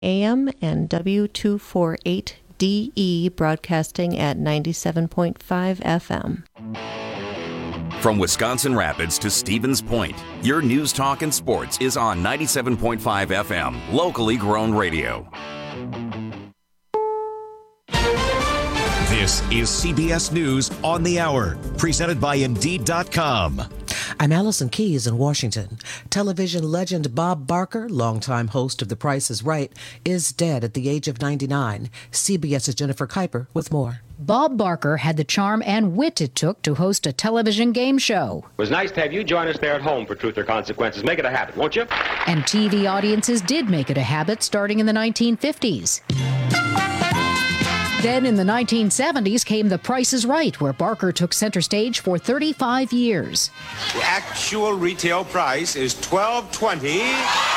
AM and W248DE broadcasting at 97.5 FM. From Wisconsin Rapids to Stevens Point, your news, talk, and sports is on 97.5 FM, locally grown radio. This is CBS News on the Hour, presented by Indeed.com. I'm Allison Keyes in Washington. Television legend Bob Barker, longtime host of The Price is Right, is dead at the age of 99. CBS's Jennifer Kuiper with more. Bob Barker had the charm and wit it took to host a television game show. It was nice to have you join us there at home for Truth or Consequences. Make it a habit, won't you? And TV audiences did make it a habit starting in the 1950s. Then in the 1970s came The Price is Right, where Barker took center stage for 35 years. The actual retail price is $12.20.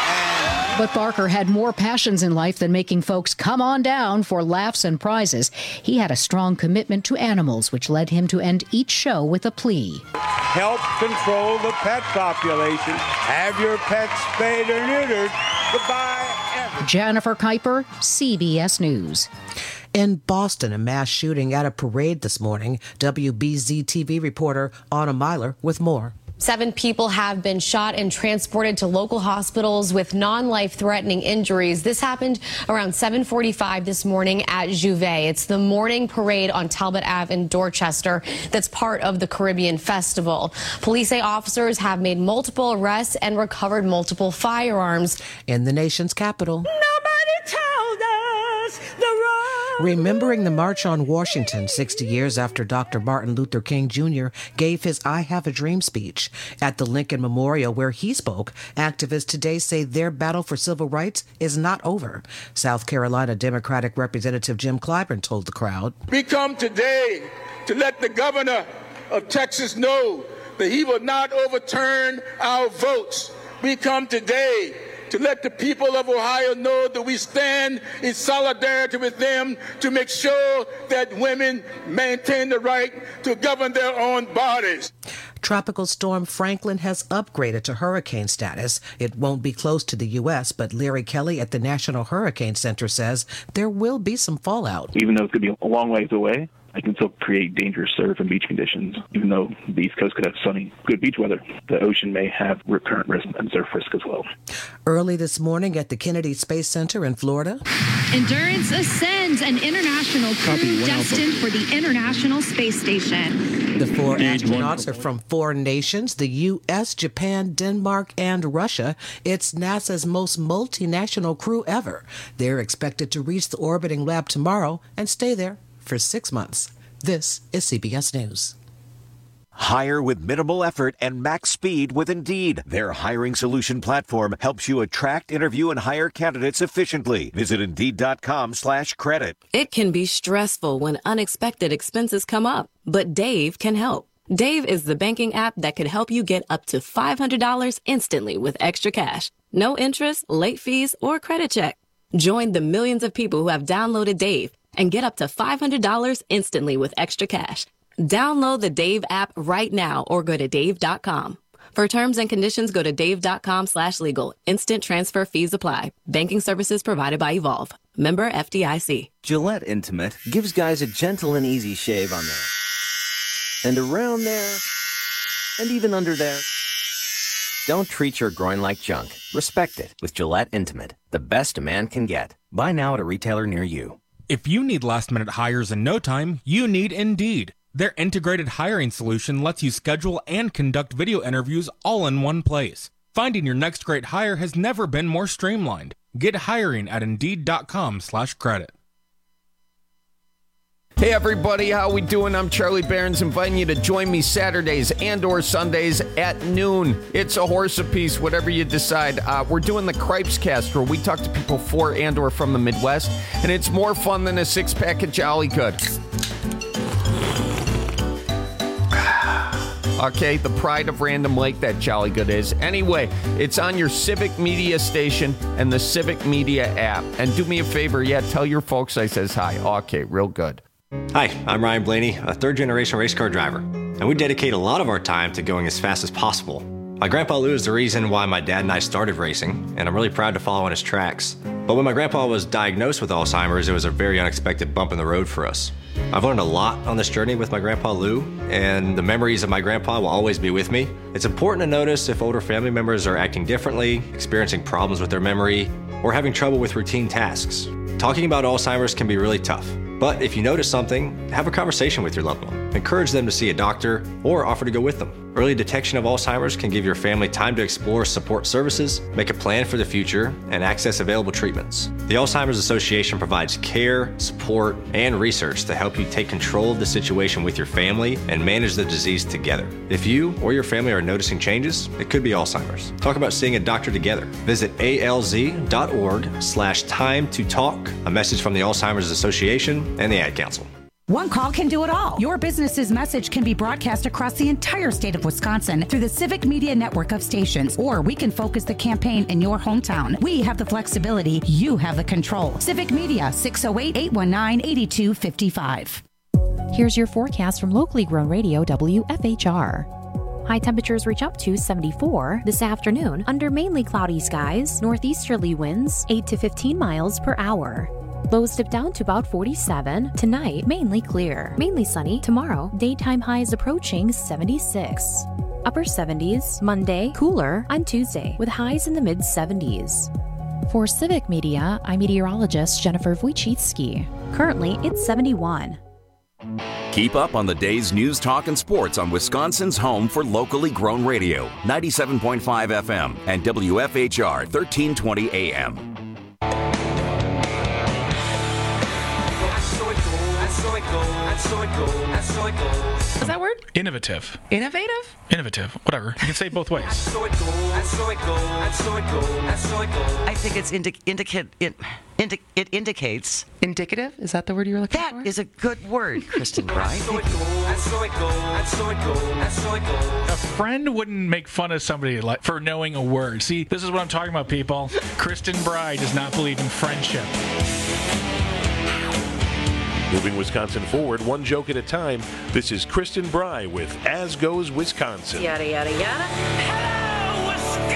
But Barker had more passions in life than making folks come on down for laughs and prizes. He had a strong commitment to animals, which led him to end each show with a plea. Help control the pet population. Have your pets spayed or neutered. Goodbye. Jennifer Kuiper, CBS News. In Boston, a mass shooting at a parade this morning. WBZ TV reporter Anna Myler with more. 7 people have been shot and transported to local hospitals with non-life-threatening injuries. This happened around 7:45 this morning at Juvet. It's the morning parade on Talbot Ave in Dorchester that's part of the Caribbean Festival. Police say officers have made multiple arrests and recovered multiple firearms. In the nation's capital. Nobody told us the road. Remembering the March on Washington 60 years after Dr. Martin Luther King Jr. gave his I Have a Dream speech. At the Lincoln Memorial where he spoke, activists today say their battle for civil rights is not over. South Carolina Democratic Representative Jim Clyburn told the crowd, "We come today to let the governor of Texas know that he will not overturn our votes. We come today to let the people of Ohio know that we stand in solidarity with them to make sure that women maintain the right to govern their own bodies." Tropical storm Franklin has upgraded to hurricane status. It won't be close to the U.S., but Larry Kelly at the National Hurricane Center says there will be some fallout. Even though it's going to be a long ways away, I can still create dangerous surf and beach conditions. Even though the East Coast could have sunny, good beach weather, the ocean may have recurrent risk and surf risk as well. Early this morning at the Kennedy Space Center in Florida, Endurance ascends, an international crew destined for the International Space Station. The 4 astronauts are from 4 nations, the U.S., Japan, Denmark, and Russia. It's NASA's most multinational crew ever. They're expected to reach the orbiting lab tomorrow and stay there for 6 months. This is CBS News. Hire with minimal effort and max speed with Indeed. Their hiring solution platform helps you attract, interview, and hire candidates efficiently. Visit Indeed.com/credit. It can be stressful when unexpected expenses come up, but Dave can help. Dave is the banking app that could help you get up to $500 instantly with extra cash. No interest, late fees, or credit check. Join the millions of people who have downloaded Dave and get up to $500 instantly with extra cash. Download the Dave app right now or go to Dave.com. For terms and conditions, go to Dave.com/legal. Instant transfer fees apply. Banking services provided by Evolve. Member FDIC. Gillette Intimate gives guys a gentle and easy shave on there. And around there. And even under there. Don't treat your groin like junk. Respect it with Gillette Intimate. The best a man can get. Buy now at a retailer near you. If you need last-minute hires in no time, you need Indeed. Their integrated hiring solution lets you schedule and conduct video interviews all in one place. Finding your next great hire has never been more streamlined. Get hiring at Indeed.com/credit. Hey everybody, how we doing? I'm Charlie Barons, inviting you to join me Saturdays and or Sundays at noon. It's a horse apiece, whatever you decide. We're doing the Cripes Cast, where we talk to people for and or from the Midwest, and it's more fun than a six-pack of Jolly Good. Okay, the pride of Random Lake, that Jolly Good is. Anyway, it's on your Civic Media station and the Civic Media app. And do me a favor, tell your folks I says hi. Okay, real good. Hi, I'm Ryan Blaney, a third-generation race car driver, and we dedicate a lot of our time to going as fast as possible. My Grandpa Lou is the reason why my dad and I started racing, and I'm really proud to follow in his tracks. But when my grandpa was diagnosed with Alzheimer's, it was a very unexpected bump in the road for us. I've learned a lot on this journey with my Grandpa Lou, and the memories of my grandpa will always be with me. It's important to notice if older family members are acting differently, experiencing problems with their memory, or having trouble with routine tasks. Talking about Alzheimer's can be really tough, but if you notice something, have a conversation with your loved one. Encourage them to see a doctor or offer to go with them. Early detection of Alzheimer's can give your family time to explore support services, make a plan for the future, and access available treatments. The Alzheimer's Association provides care, support, and research to help you take control of the situation with your family and manage the disease together. If you or your family are noticing changes, it could be Alzheimer's. Talk about seeing a doctor together. Visit alz.org/time to talk. A message from the Alzheimer's Association and the Ad Council. One call can do it all. Your business's message can be broadcast across the entire state of Wisconsin through the Civic Media network of stations, or we can focus the campaign in your hometown. We have the flexibility. You have the control. Civic Media, 608-819-8255. Here's your forecast from locally grown radio WFHR. High temperatures reach up to 74 this afternoon under mainly cloudy skies, northeasterly winds 8 to 15 miles per hour. Lows dip down to about 47. Tonight, mainly clear. Mainly sunny. Tomorrow, daytime highs approaching 76. Upper 70s. Monday, cooler on Tuesday, with highs in the mid-70s. For Civic Media, I'm meteorologist Jennifer Wojcicki. Currently, it's 71. Keep up on the day's news, talk, and sports on Wisconsin's home for locally grown radio, 97.5 FM and WFHR 1320 AM. Is that word? Innovative. Innovative? Innovative. Whatever. You can say it both ways. I think it's it indicates. Indicative? Is that the word you were looking for? That is a good word, Kristen Bry. A friend wouldn't make fun of somebody for knowing a word. See, this is what I'm talking about, people. Kristen Bry does not believe in friendship. Moving Wisconsin forward, one joke at a time. This is Kristen Bry with As Goes Wisconsin. Yada, yada, yada. Hello,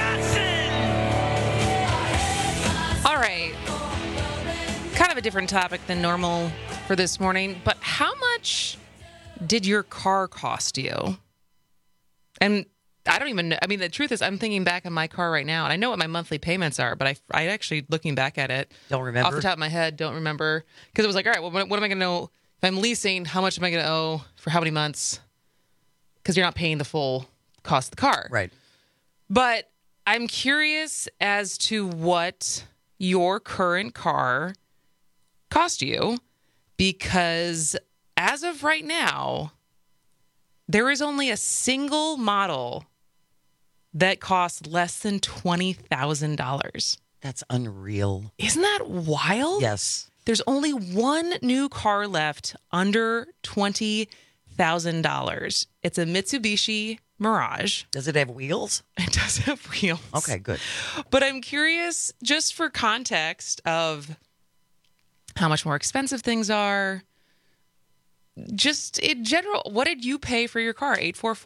Wisconsin! All right. Kind of a different topic than normal for this morning, but how much did your car cost you? And I don't even know. I mean, the truth is, I'm thinking back on my car right now, and I know what my monthly payments are, but I actually, looking back at it, don't remember off the top of my head, don't remember, because it was like, all right, well, what am I going to know if I'm leasing? How much am I going to owe for how many months? Because you're not paying the full cost of the car, right? But I'm curious as to what your current car cost you, because as of right now, there is only a single model that costs less than $20,000. That's unreal. Isn't that wild? Yes. There's only one new car left under $20,000. It's a Mitsubishi Mirage. Does it have wheels? It does have wheels. Okay, good. But I'm curious, just for context of how much more expensive things are, just in general, what did you pay for your car?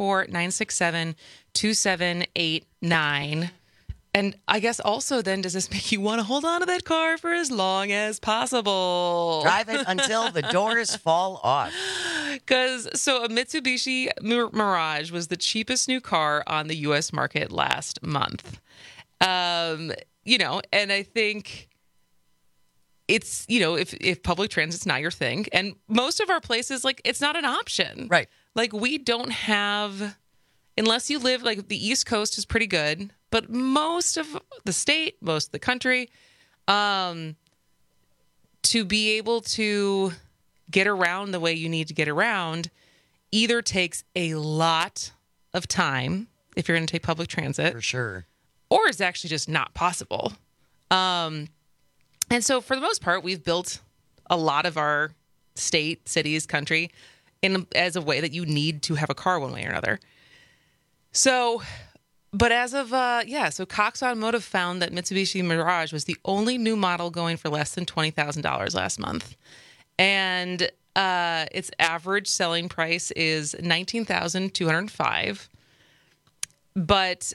844-967-2789. And I guess also then, does this make you want to hold on to that car for as long as possible? Drive it until the doors fall off. So a Mitsubishi Mirage was the cheapest new car on the U.S. market last month. And I think it's, if public transit's not your thing, and most of our places, like, it's not an option. Right. Like, we don't have, unless you live, like, the East Coast is pretty good, but most of the state, most of the country, to be able to get around the way you need to get around either takes a lot of time if you're going to take public transit. For sure. Or it's actually just not possible. And so for the most part, we've built a lot of our state, cities, country as a way that you need to have a car one way or another. So, but as of, so Cox Automotive found that Mitsubishi Mirage was the only new model going for less than $20,000 last month. And its average selling price is $19,205. But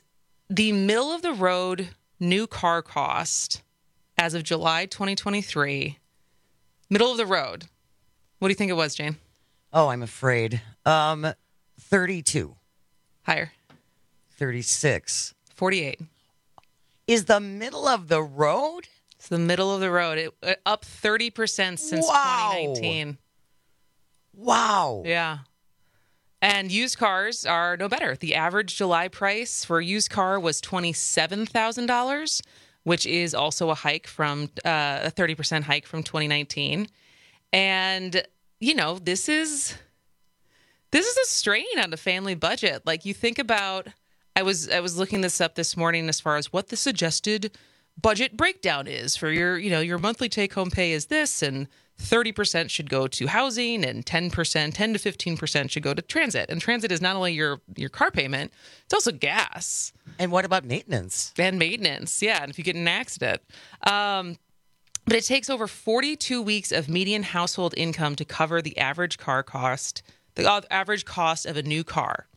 the middle of the road new car cost as of July 2023, middle of the road. What do you think it was, Jane? Oh, I'm afraid. 32. Higher. 36. 48. Is the middle of the road? It's the middle of the road. It up 30% since 2019. Wow. Yeah. And used cars are no better. The average July price for a used car was $27,000, which is also a hike from a 30% hike from 2019. And, you know, this is a strain on the family budget. Like, you think about, I was looking this up this morning as far as what the suggested budget breakdown is for your monthly take home pay is this, and 30% should go to housing, and 10 to 15% should go to transit. And transit is not only your car payment, it's also gas. And what about maintenance? And maintenance, yeah. And if you get in an accident. But it takes over 42 weeks of median household income to cover the average car cost, the average cost of a new car.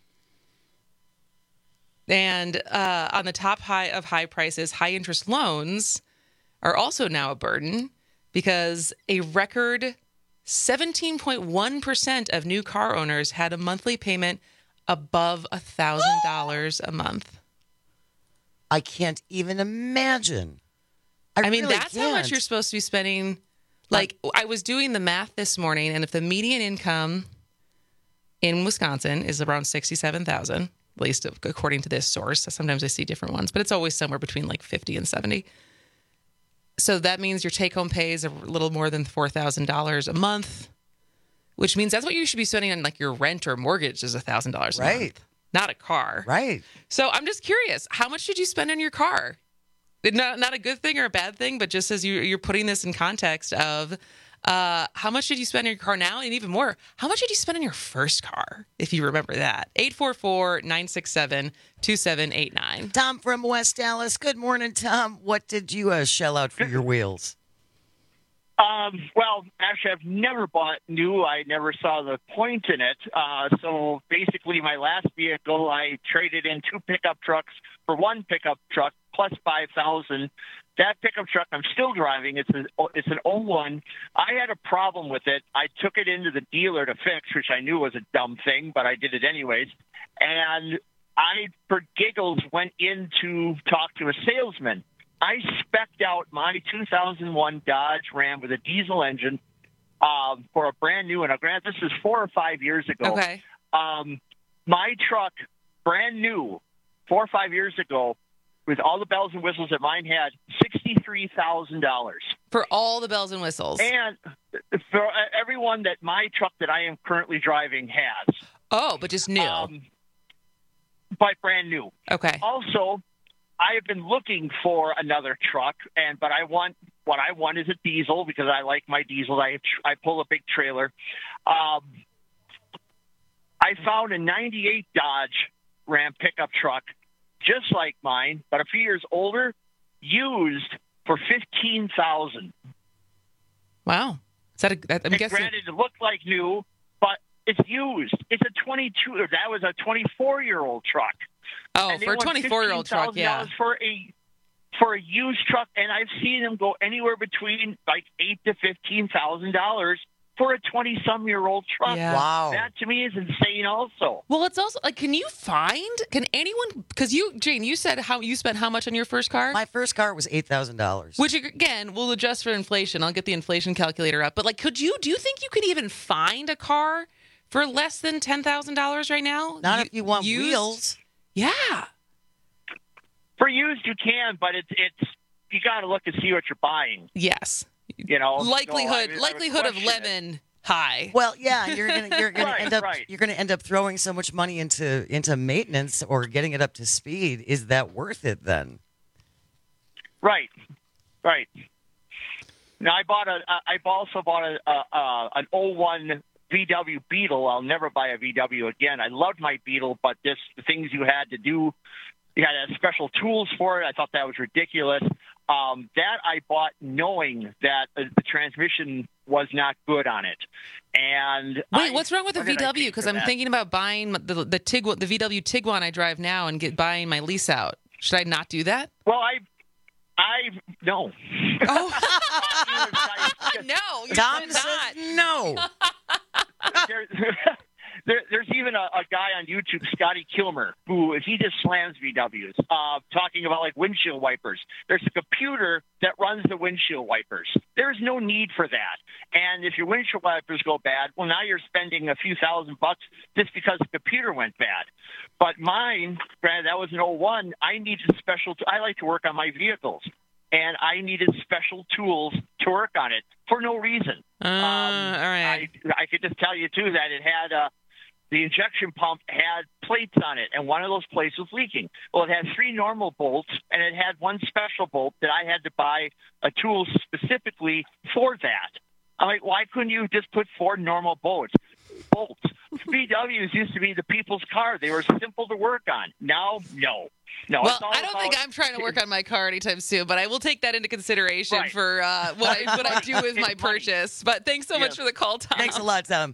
And on the top of high prices, high interest loans are also now a burden, because a record 17.1% of new car owners had a monthly payment above $1,000 a month. I can't even imagine. I mean, really that's how much can't. you're supposed to be spending. Like, I was doing the math this morning, and if the median income in Wisconsin is around $67,000, at least according to this source, sometimes I see different ones, but it's always somewhere between like 50 and 70. So that means your take-home pay is a little more than $4,000 a month, which means that's what you should be spending on, like, your rent or mortgage is $1,000 a month, not a car. Right. So I'm just curious, how much did you spend on your car? Not a good thing or a bad thing, but just as you're putting this in context of how much did you spend on your car now? And even more, how much did you spend on your first car, if you remember that? 844-967-2789. Tom from West Dallas. Good morning, Tom. What did you shell out for your wheels? Well, actually, I've never bought new. I never saw the point in it. So basically, my last vehicle, I traded in 2 pickup trucks for 1 pickup truck plus $5,000. That pickup truck I'm still driving. It's an 01. I had a problem with it. I took it into the dealer to fix, which I knew was a dumb thing, but I did it anyways. And I, for giggles, went in to talk to a salesman. I spec'd out my 2001 Dodge Ram with a diesel engine for a brand new one. Granted, this is 4 or 5 years ago. Okay. My truck, brand new, 4 or 5 years ago, with all the bells and whistles that mine had, $63,000. For all the bells and whistles. And for everyone that my truck that I am currently driving has. Oh, but just new. But brand new. Okay. Also, I have been looking for another truck, but what I want is a diesel, because I like my diesel. I pull a big trailer. I found a 98 Dodge Ram pickup truck, just like mine, but a few years older, used for $15,000. Wow. Is that I'm guessing? Granted, it looked like new, but it's used. It's a 22. That was a 24-year-old truck. Oh, for a 24-year-old truck, yeah. For a used truck, and I've seen them go anywhere between like $8,000 to $15,000 for a 20-some-year-old truck. Yeah. Wow. That to me is insane also. Well, it's also like, can anyone, because Jane, you said you spent how much on your first car? My first car was $8,000. Which, again, we'll adjust for inflation. I'll get the inflation calculator up. But, like, do you think you could even find a car for less than $10,000 right now? Not if you want used? wheels. Yeah. For used, you can, but it's you got to look and see what you're buying. Yes. You know, likelihood of question lemon high. Well, yeah, you're gonna Right, you're gonna end up throwing so much money into maintenance or getting it up to speed. Is that worth it then? Right. Now I've also bought an 01 VW Beetle. I'll never buy a VW again. I loved my Beetle, but the things you had to do, you had to have special tools for it. I thought that was ridiculous. That I bought knowing that the transmission was not good on it. And wait, what's wrong with the VW? Because I'm thinking about buying the VW Tiguan I drive now and buying my lease out. Should I not do that? Well, no. Oh, no. Tom says no. There's even a guy on YouTube, Scotty Kilmer, who he just slams VWs, talking about like windshield wipers. There's a computer that runs the windshield wipers. There's no need for that. And if your windshield wipers go bad, well, now you're spending a few $1,000 just because the computer went bad. But mine, granted, that was an 01. I needed special. I like to work on my vehicles, and I needed special tools to work on it for no reason. All right. I could just tell you too that it had the injection pump had plates on it, and one of those plates was leaking. Well, it had 3 normal bolts, and it had one special bolt that I had to buy a tool specifically for that. I'm like, why couldn't you just put 4 normal bolts? VWs used to be the people's car. They were simple to work on. Now, no. Well, I don't think I'm trying to work on my car anytime soon, but I will take that into consideration for what I do with my purchase. But thanks so much for the call, Tom. Thanks a lot, Tom.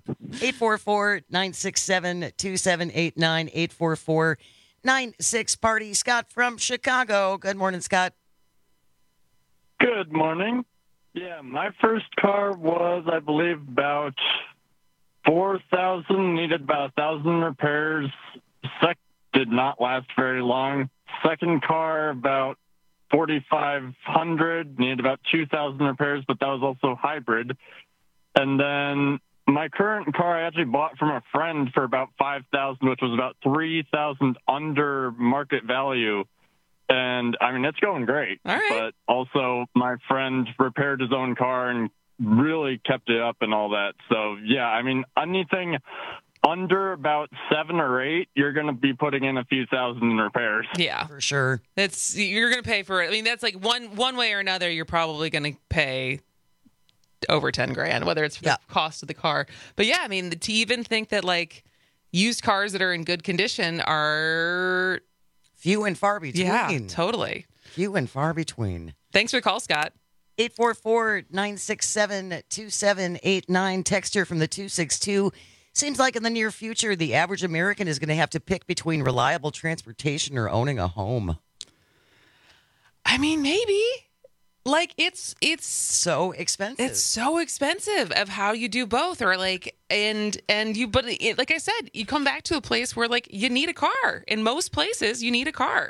844-967-2789, 844-96-PARTY. Scott from Chicago. Good morning, Scott. Good morning. Yeah, my first car was, I believe, about 4,000, needed about 1,000 repairs. Did not last very long. Second car, about 4,500, needed about 2,000 repairs, but that was also hybrid. And then my current car I actually bought from a friend for about 5,000, which was about 3,000 under market value. And, I mean, it's going great. All right. But also my friend repaired his own car and really kept it up and all that. So, yeah, I mean, anything under about 7 or 8, you're going to be putting in a few thousand in repairs. Yeah, for sure. You're going to pay for it. I mean, that's like one way or another. You're probably going to pay over $10,000, whether it's for the cost of the car. But yeah, I mean, to even think that like used cars that are in good condition are few and far between. Yeah, totally. Few and far between. Thanks for the call, Scott. 844-967-2789. Text here from the 262. Seems like in the near future, the average American is going to have to pick between reliable transportation or owning a home. I mean, maybe. Like, it's so expensive. It's so expensive of how you do both, or like, but like I said, you come back to a place where like you need a car. In most places, you need a car.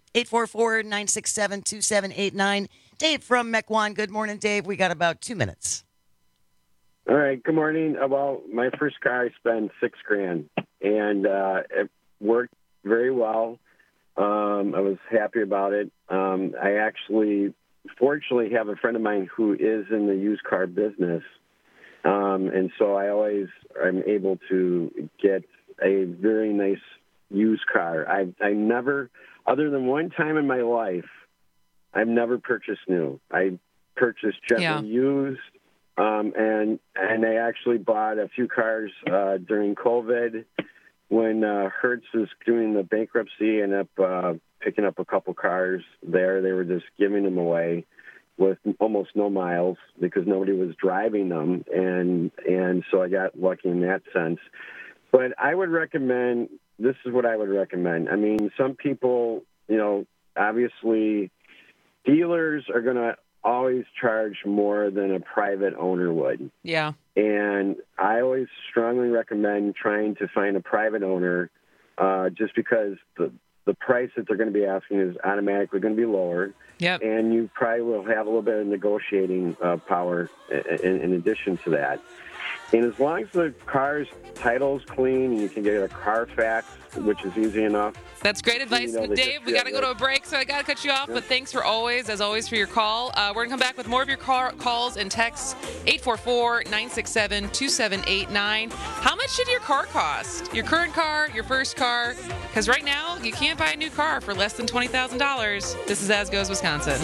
844-967-2789. Dave from Mequon. Good morning, Dave. We got about 2 minutes. All right. Good morning. Well, my first car, I spent $6,000, and it worked very well. I was happy about it. I actually, fortunately, have a friend of mine who is in the used car business, and so I'm able to get a very nice used car. I never, other than one time in my life, I've never purchased new. I purchased generally used. And I actually bought a few cars during COVID when Hertz was doing the bankruptcy, and up picking up a couple cars there. They were just giving them away with almost no miles because nobody was driving them, and so I got lucky in that sense. But I would recommend, this is what I would recommend. I mean, some people, obviously dealers are going to always charge more than a private owner would. Yeah. And I always strongly recommend trying to find a private owner just because the price that they're going to be asking is automatically going to be lower. Yep. And you probably will have a little bit of negotiating power in addition to that. And as long as the car's title's clean and you can get a Carfax, which is easy enough. That's great advice, Dave. We got to go to a break, so I got to cut you off. But thanks for always for your call. We're going to come back with more of your calls and texts. 844-967-2789. How much did your car cost? Your current car, your first car? Because right now, you can't buy a new car for less than $20,000. This is As Goes Wisconsin.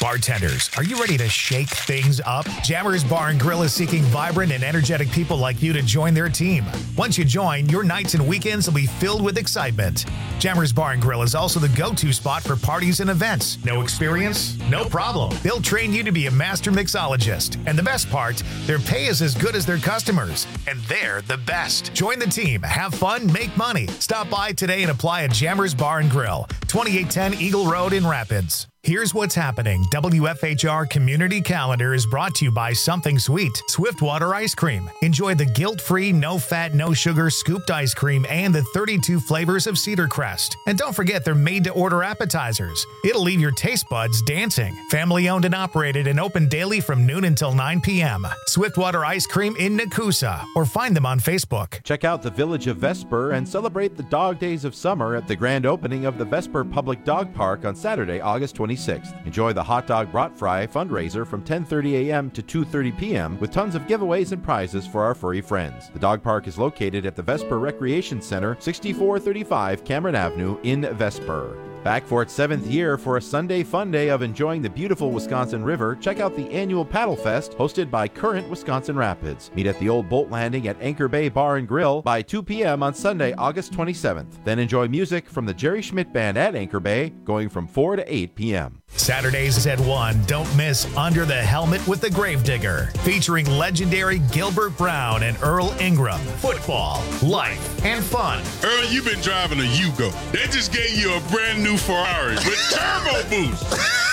Bartenders, are you ready to shake things up? Jammers Bar and Grill is seeking vibrant and energetic people like you to join their team. Once you join, your nights and weekends will be filled with excitement. Jammers Bar and Grill is also the go-to spot for parties and events. No experience? No problem. They'll train you to be a master mixologist. And the best part, their pay is as good as their customers. And they're the best. Join the team, have fun, make money. Stop by today and apply at Jammers Bar and Grill, 2810 Eagle Road in Rapids. Here's what's happening. WFHR Community Calendar is brought to you by Something Sweet, Swiftwater Ice Cream. Enjoy the guilt-free, no-fat, no-sugar scooped ice cream and the 32 flavors of Cedar Crest. And don't forget they're made-to-order appetizers. It'll leave your taste buds dancing. Family-owned and operated and open daily from noon until 9 p.m. Swiftwater Ice Cream in Nakusa, or find them on Facebook. Check out the Village of Vesper and celebrate the Dog Days of Summer at the grand opening of the Vesper Public Dog Park on Saturday, August 26th. Enjoy the Hot Dog Brat Fry fundraiser from 10:30 a.m. to 2:30 p.m. with tons of giveaways and prizes for our furry friends. The dog park is located at the Vesper Recreation Center, 6435 Cameron Avenue in Vesper. Back for its 7th year for a Sunday fun day of enjoying the beautiful Wisconsin River, check out the annual Paddle Fest hosted by Current Wisconsin Rapids. Meet at the Old Boat Landing at Anchor Bay Bar and Grill by 2 p.m. on Sunday, August 27th. Then enjoy music from the Jerry Schmidt Band at Anchor Bay going from 4 to 8 p.m. Saturdays at 1, don't miss Under the Helmet with the Gravedigger, featuring legendary Gilbert Brown and Earl Ingram. Football, life, and fun. Earl, you've been driving a Yugo. They just gave you a brand new Ferrari with turbo boost.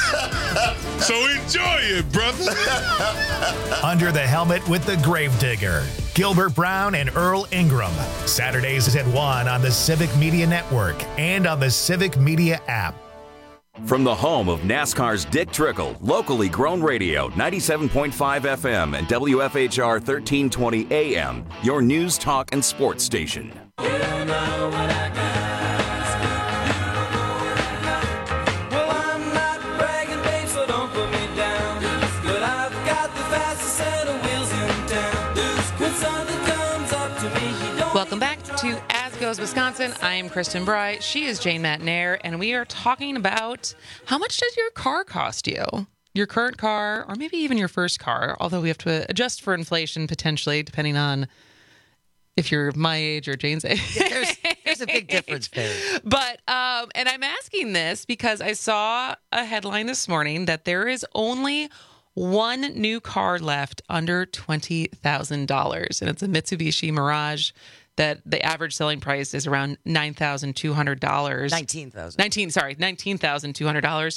So enjoy it, brother. Under the Helmet with the Gravedigger, Gilbert Brown and Earl Ingram. Saturdays at 1 on the Civic Media Network and on the Civic Media app. From the home of NASCAR's Dick Trickle, locally grown radio, 97.5 FM and WFHR 1320 AM, your news, talk, and sports station. You know what I got. Well, I'm not bragging, babe, so don't put me down. But I've got the fastest set of wheels in town. When something comes up to me, he don't. Welcome back to As Goes Wisconsin. I am Kristen Bry. She is Jane Matnair, and we are talking about how much does your car cost you? Your current car, or maybe even your first car, although we have to adjust for inflation potentially, depending on if you're my age or Jane's age. Yeah, there's a big difference there. But, and I'm asking this because I saw a headline this morning that there is only one new car left under $20,000, and it's a Mitsubishi Mirage that the average selling price is around $9,200. $19,200.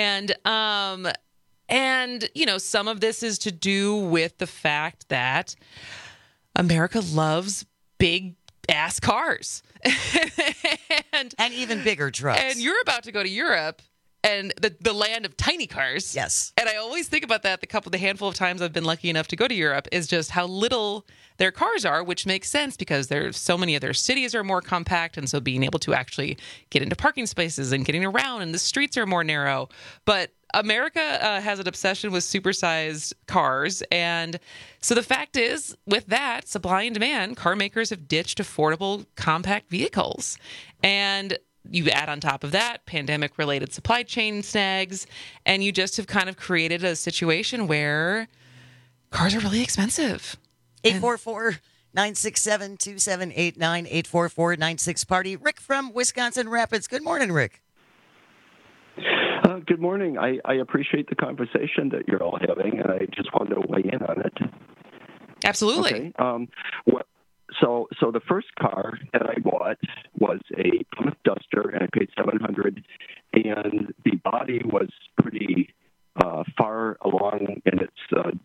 And you know, some of this is to do with the fact that America loves big ass cars and even bigger trucks. And you're about to go to Europe and the land of tiny cars. Yes. And I always think about that the handful of times I've been lucky enough to go to Europe is just how little their cars are, which makes sense because there's so many of their cities are more compact. And so being able to actually get into parking spaces and getting around and the streets are more narrow. But America has an obsession with supersized cars. And so the fact is, with that, supply and demand, car makers have ditched affordable compact vehicles. And you add on top of that pandemic-related supply chain snags, and you just have kind of created a situation where cars are really expensive. 844-967-2789, 844-96-PARTY. Rick from Wisconsin Rapids. Good morning, Rick. Good morning. I appreciate the conversation that you're all having, and I just wanted to weigh in on it. Absolutely. Okay. So the first car that I bought was a Plymouth Duster, and I paid $700, and the body was pretty far along in its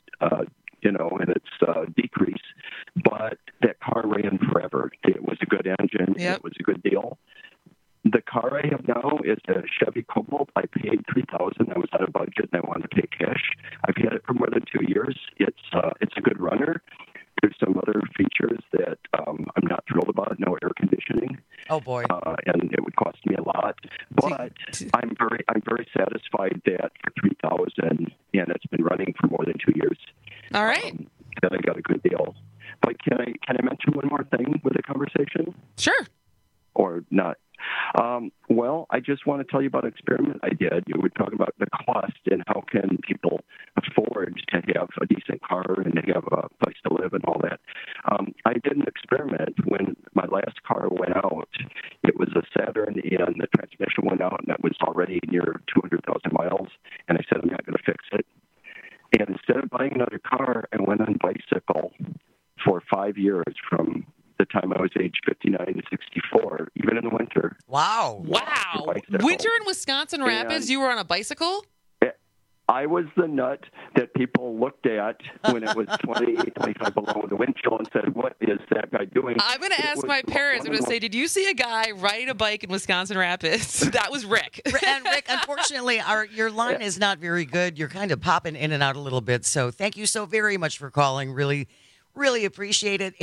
decrease, but that car ran forever. It was a good engine. Yep. It was a good deal. The car I have now is a Chevy Cobalt. I paid $3,000. I was out of budget, and I wanted to pay cash. I've had it for more than 2 years. It's a good runner. There's some other features that I'm not thrilled about. No air conditioning. Oh boy! And it would cost me a lot. But I'm very satisfied that for $3,000, and it's been running for more than 2 years. All right. That I got a good deal. But can I mention one more thing with the conversation? Sure. Or not? Well, I just want to tell you about an experiment I did. You were talking about the cost and how can people afford to have a decent car and to have a place to live and all that. I did an experiment when my last car went out. It was a Saturn, and the transmission went out, and it was already near 200,000 miles, and I said, I'm not going to fix it. And instead of buying another car, I went on bicycle for 5 years from the time I was age 59 to 64, even in the winter. Wow. Winter in Wisconsin Rapids, you were on a bicycle? I was the nut that people looked at when it was 20, 25 below the wind chill and said, what is that guy doing? I'm going to ask my parents. I'm going to say, did you see a guy ride a bike in Wisconsin Rapids? That was Rick. And Rick, unfortunately, your line is not very good. You're kind of popping in and out a little bit. So thank you so very much for calling. Really, really appreciate it.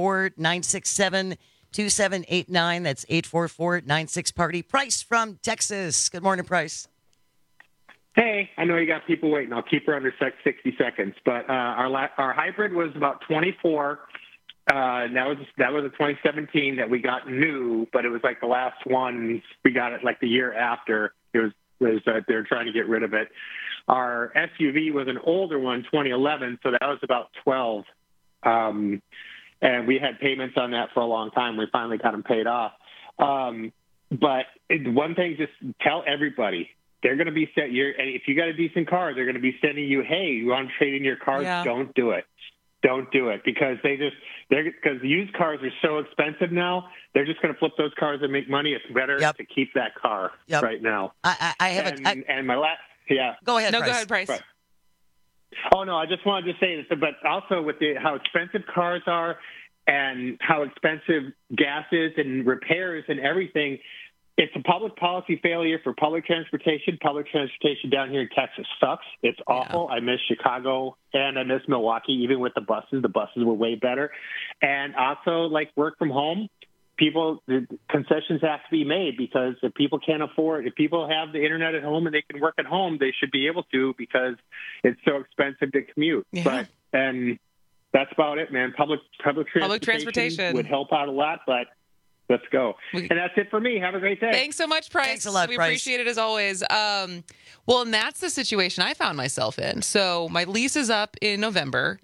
844-967-2789. That's 844-96-PARTY. Price from Texas. Good morning, Price. Hey, I know you got people waiting. I'll keep her under 60 seconds. But our hybrid was about 24. That was a 2017 that we got new, but it was like the last one we got it like the year after. It was they were trying to get rid of it. Our SUV was an older one, 2011, so that was about 12. And we had payments on that for a long time. We finally got them paid off. But one thing, just tell everybody. They're going to be if you got a decent car, they're going to be sending you, hey, you want to trade in your car? Yeah. Don't do it. Don't do it because because used cars are so expensive now. They're just going to flip those cars and make money. It's better to keep that car right now. I have and my last Go ahead. No, Price. go ahead, Price. Right. Oh no, I just wanted to say this, but also with how expensive cars are and how expensive gas is and repairs and everything. It's a public policy failure for public transportation. Public transportation down here in Texas sucks. It's awful. I miss Chicago and I miss Milwaukee, even with the buses. The buses were way better. And also, like, work from home, the concessions have to be made because if people can't afford, if people have the internet at home and they can work at home, they should be able to because it's so expensive to commute. Yeah. And that's about it, man. Public transportation would help out a lot, but let's go. And that's it for me. Have a great day. Thanks so much, Price. Thanks a lot, We Price. appreciate it as always. Well, and that's the situation I found myself in. So my lease is up in November.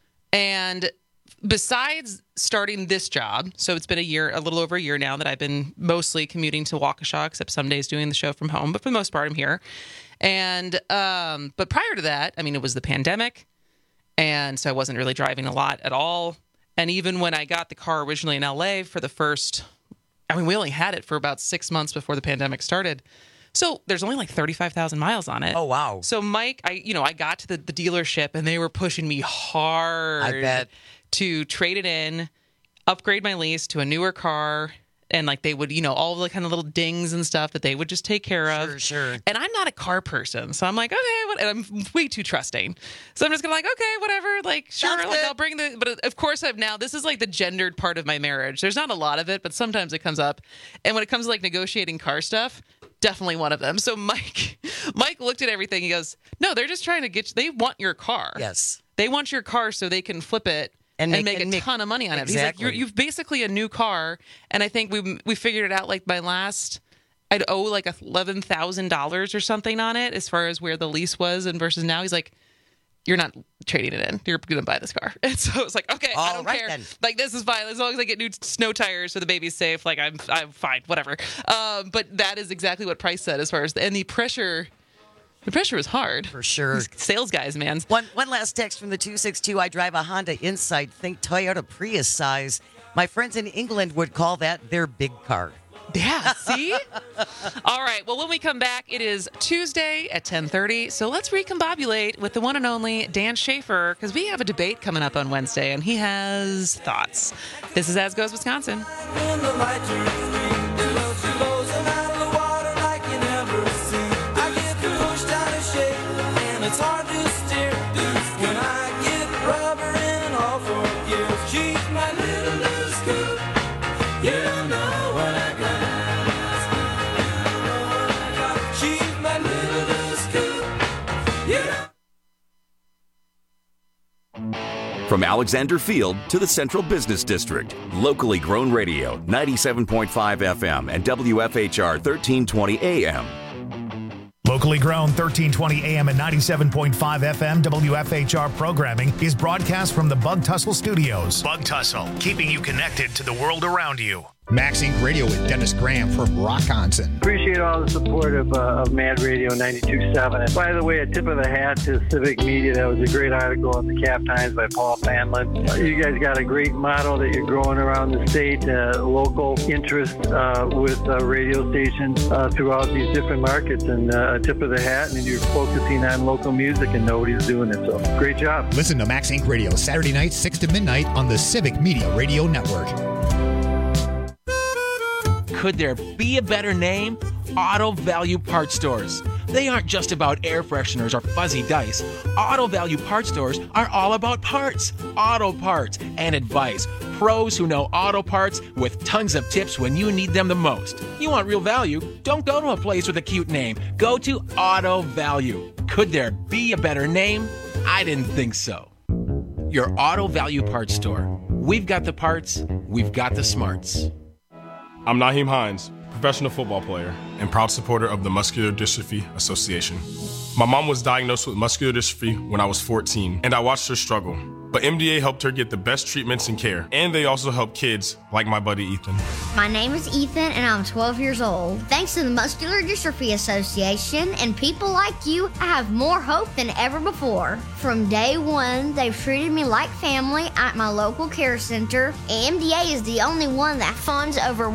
And besides starting this job, so it's been a little over a year now that I've been mostly commuting to Waukesha, except some days doing the show from home. But for the most part, I'm here. And but prior to that, I mean, it was the pandemic. And so I wasn't really driving a lot at all. And even when I got the car originally in LA for the first... I mean, we only had it for about 6 months before the pandemic started. So there's only like 35,000 miles on it. Oh, wow. So Mike, I got to the dealership and they were pushing me hard I bet. to trade it in, upgrade my lease to a newer car. And like they would, all the kind of little dings and stuff that they would just take care of. Sure. And I'm not a car person. So I'm like, okay, and I'm way too trusting. So I'm just going to okay, whatever. Like, sure, I'll bring but of course this is like the gendered part of my marriage. There's not a lot of it, but sometimes it comes up. And when it comes to like negotiating car stuff, definitely one of them. So Mike looked at everything. He goes, no, they're just trying to they want your car. Yes. They want your car so they can flip it and make a ton of money on it. Exactly. He's like, you've basically a new car, and I think we figured it out. Like I'd owe like $11,000 or something on it as far as where the lease was and versus now. He's like, you're not trading it in. You're going to buy this car. And so it's like, okay, I don't care. Then. Like this is fine as long as I get new snow tires so the baby's safe. Like I'm fine, whatever. But that is exactly what Price said as far as the pressure. The pressure was hard. For sure. These sales guys, man. One last text from the 262. I drive a Honda Insight. Think Toyota Prius size. My friends in England would call that their big car. Yeah, see? All right. Well, when we come back, it is Tuesday at 10:30. So let's recombobulate with the one and only Dan Schaefer because we have a debate coming up on Wednesday, and he has thoughts. This is As Goes Wisconsin. It's hard to steer when I get rubber in all 4 gears. She's my little loose scoop. You don't know what I got. She's my little loose scoop. From Alexander Field to the Central Business District, locally grown radio, 97.5 FM and WFHR 1320 AM. Locally grown 1320 AM and 97.5 FM WFHR programming is broadcast from the Bug Tussle Studios. Bug Tussle, keeping you connected to the world around you. Max Inc. Radio with Dennis Graham from Rockonson. Appreciate all the support of Mad Radio 92.7. And by the way, a tip of the hat to Civic Media. That was a great article in the Cap Times by Paul Fanlin. You guys got a great model that you're growing around the state, local interest with radio stations throughout these different markets. And a tip of the hat, and you're focusing on local music, and nobody's doing it. So great job. Listen to Max Inc. Radio Saturday nights 6 to midnight on the Civic Media Radio Network. Could there be a better name? Auto Value Parts Stores. They aren't just about air fresheners or fuzzy dice. Auto Value Parts Stores are all about parts, auto parts, and advice. Pros who know auto parts with tons of tips when you need them the most. You want real value? Don't go to a place with a cute name. Go to Auto Value. Could there be a better name? I didn't think so. Your Auto Value Parts Store. We've got the parts, we've got the smarts. I'm Naheem Hines, professional football player and proud supporter of the Muscular Dystrophy Association. My mom was diagnosed with muscular dystrophy when I was 14, and I watched her struggle. But MDA helped her get the best treatments and care, and they also help kids like my buddy Ethan. My name is Ethan, and I'm 12 years old. Thanks to the Muscular Dystrophy Association and people like you, I have more hope than ever before. From day one, they've treated me like family at my local care center. MDA is the only one that funds over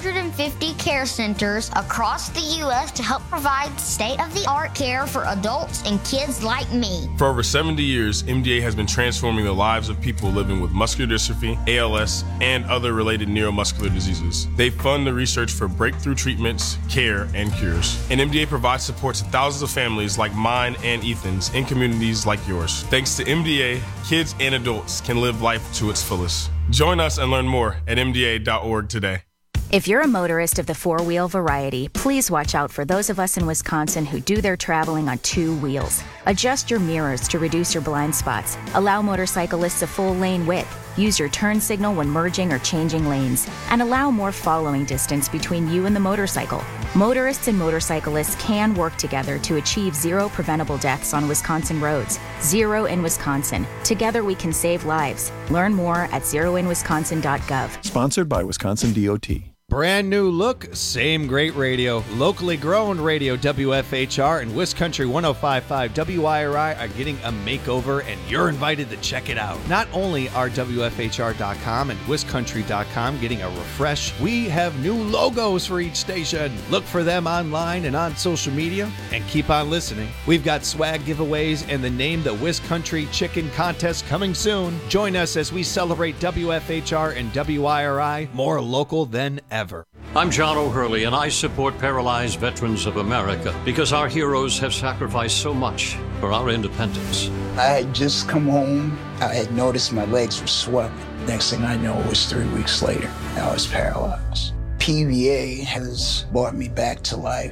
150 care centers across the U.S. to help provide state-of-the-art care for adults and kids like me. For over 70 years, MDA has been transforming the lives of people living with muscular dystrophy, ALS, and other related neuromuscular diseases. They fund the research for breakthrough treatments, care, and cures. And MDA provides support to thousands of families like mine and Ethan's in communities like yours. Thanks to MDA, kids and adults can live life to its fullest. Join us and learn more at MDA.org today. If you're a motorist of the four-wheel variety, please watch out for those of us in Wisconsin who do their traveling on two wheels. Adjust your mirrors to reduce your blind spots. Allow motorcyclists a full lane width. Use your turn signal when merging or changing lanes. And allow more following distance between you and the motorcycle. Motorists and motorcyclists can work together to achieve zero preventable deaths on Wisconsin roads. Zero in Wisconsin. Together we can save lives. Learn more at zeroinwisconsin.gov. Sponsored by Wisconsin DOT. Brand new look, same great radio. Locally grown radio WFHR and Wiscountry 105.5 WIRI are getting a makeover, and you're invited to check it out. Not only are WFHR.com and Wiscountry.com getting a refresh, we have new logos for each station. Look for them online and on social media, and keep on listening. We've got swag giveaways and the Name the Wiscountry Chicken Contest coming soon. Join us as we celebrate WFHR and WIRI, more local than ever. I'm John O'Hurley, and I support Paralyzed Veterans of America because our heroes have sacrificed so much for our independence. I had just come home. I had noticed my legs were swelling. Next thing I know, it was 3 weeks later. I was paralyzed. PVA has brought me back to life.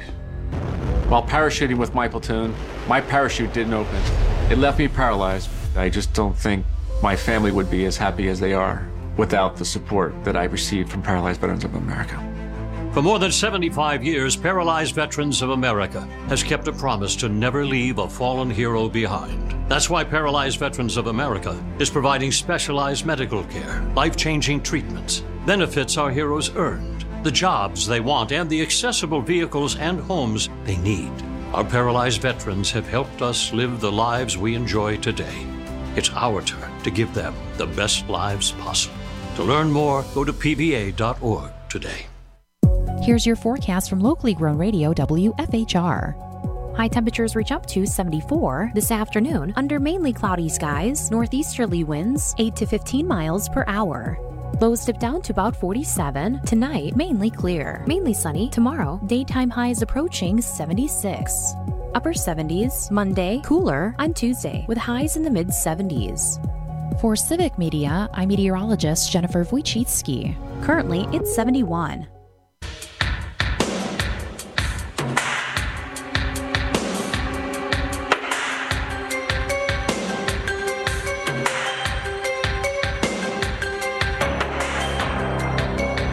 While parachuting with my platoon, my parachute didn't open. It left me paralyzed. I just don't think my family would be as happy as they are without the support that I received from Paralyzed Veterans of America. For more than 75 years, Paralyzed Veterans of America has kept a promise to never leave a fallen hero behind. That's why Paralyzed Veterans of America is providing specialized medical care, life-changing treatments, benefits our heroes earned, the jobs they want, and the accessible vehicles and homes they need. Our paralyzed veterans have helped us live the lives we enjoy today. It's our turn to give them the best lives possible. To learn more, go to pva.org today. Here's your forecast from locally grown radio WFHR. High temperatures reach up to 74 this afternoon under mainly cloudy skies, northeasterly winds 8 to 15 miles per hour. Lows dip down to about 47. Tonight, mainly clear. Mainly sunny. Tomorrow, daytime highs approaching 76. Upper 70s. Monday, cooler on Tuesday with highs in the mid-70s. For Civic Media, I'm meteorologist Jennifer Wojcicki. Currently, it's 71.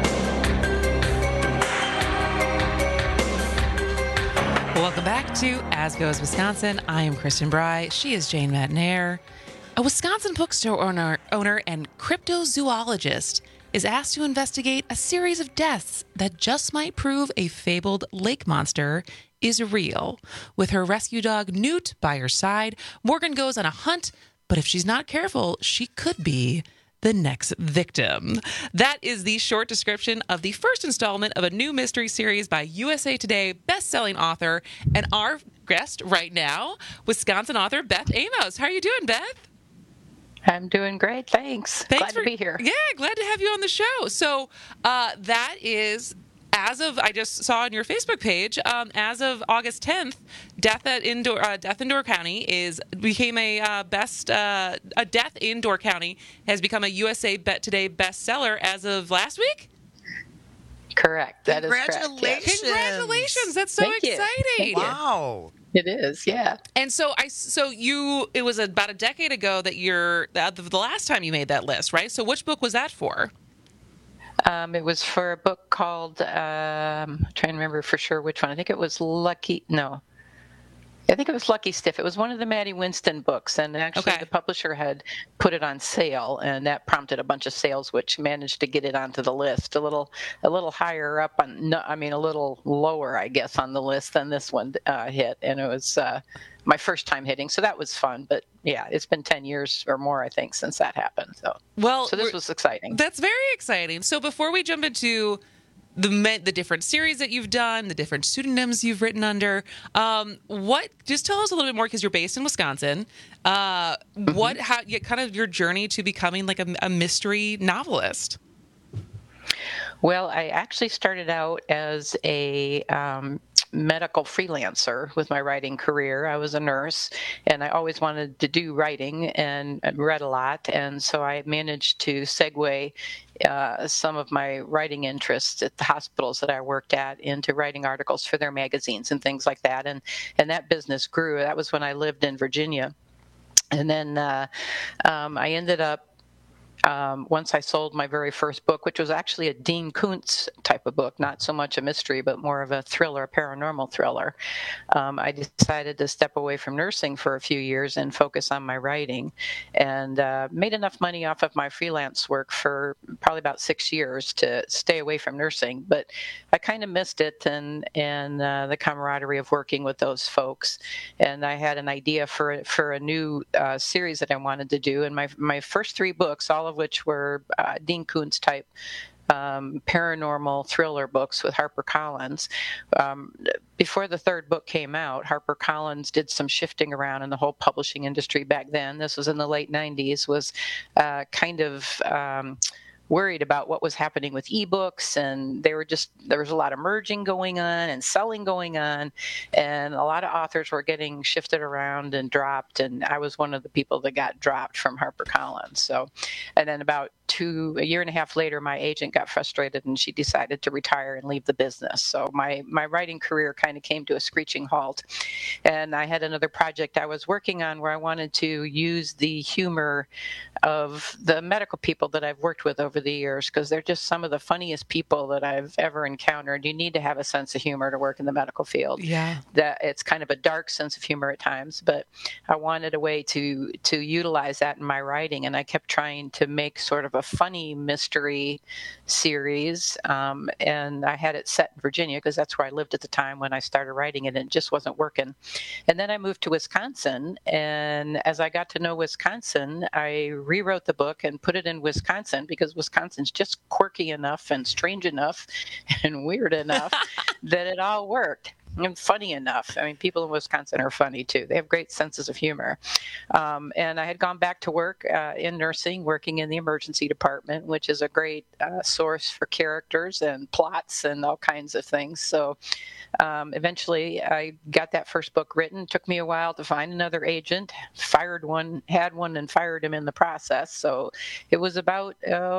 Welcome back to Glasgow is Wisconsin. I am Kristen Bry. She is Jane Matnair. A Wisconsin bookstore owner and cryptozoologist is asked to investigate a series of deaths that just might prove a fabled lake monster is real. With her rescue dog Newt by her side, Morgan goes on a hunt, but if she's not careful, she could be the next victim. That is the short description of the first installment of a new mystery series by USA Today best-selling author and our guest right now, Wisconsin author Beth Amos. How are you doing, Beth? I'm doing great, thanks. Glad to be here. Yeah, glad to have you on the show. So that is, as of, I just saw on your Facebook page, as of August 10th, Death Indoor County became a Death Indoor County has become a USA Today bestseller as of last week? Correct. That is correct. Congratulations. Congratulations. That's so Thank you. exciting. Wow. It is, yeah. And so it was about a decade ago that the last time you made that list, right? So which book was that for? It was for a book called, I'm trying to remember for sure which one. I think it was Lucky Stiff. It was one of the Maddie Winston books, and actually the publisher had put it on sale, and that prompted a bunch of sales, which managed to get it onto the list. A little higher up a little lower, I guess, on the list than this one hit, and it was my first time hitting, so that was fun. But yeah, it's been 10 years or more, I think, since that happened. So this was exciting. That's very exciting. So before we jump into the different series that you've done, the different pseudonyms you've written under, just tell us a little bit more, because you're based in Wisconsin. How kind of your journey to becoming like a mystery novelist? Well, I actually started out as a medical freelancer with my writing career. I was a nurse, and I always wanted to do writing and read a lot, and so I managed to segue some of my writing interests at the hospitals that I worked at into writing articles for their magazines and things like that, and that business grew. That was when I lived in Virginia, and then I ended up once I sold my very first book, which was actually a Dean Koontz type of book, not so much a mystery, but more of a thriller, a paranormal thriller, I decided to step away from nursing for a few years and focus on my writing, and made enough money off of my freelance work for probably about 6 years to stay away from nursing. But I kind of missed it and the camaraderie of working with those folks. And I had an idea for a new series that I wanted to do. And my first 3 books, all of which were Dean Koontz type paranormal thriller books with HarperCollins. Before the 3rd book came out, HarperCollins did some shifting around in the whole publishing industry back then. This was in the late 90s, was kind of worried about what was happening with ebooks, and there was a lot of merging going on and selling going on, and a lot of authors were getting shifted around and dropped, and I was one of the people that got dropped from HarperCollins. So, and then about a year and a half later, my agent got frustrated and she decided to retire and leave the business. So my writing career kind of came to a screeching halt. And I had another project I was working on where I wanted to use the humor of the medical people that I've worked with over the years, because they're just some of the funniest people that I've ever encountered. You need to have a sense of humor to work in the medical field. Yeah. That it's kind of a dark sense of humor at times, but I wanted a way to utilize that in my writing, and I kept trying to make sort of a funny mystery series, and I had it set in Virginia because that's where I lived at the time when I started writing it, and it just wasn't working. And then I moved to Wisconsin, and as I got to know Wisconsin, I rewrote the book and put it in Wisconsin because Wisconsin's just quirky enough and strange enough and weird enough that it all worked. And funny enough. I mean, people in Wisconsin are funny too. They have great senses of humor. And I had gone back to work in nursing, working in the emergency department, which is a great source for characters and plots and all kinds of things. So eventually I got that first book written. It took me a while to find another agent, had one and fired him in the process. So it was about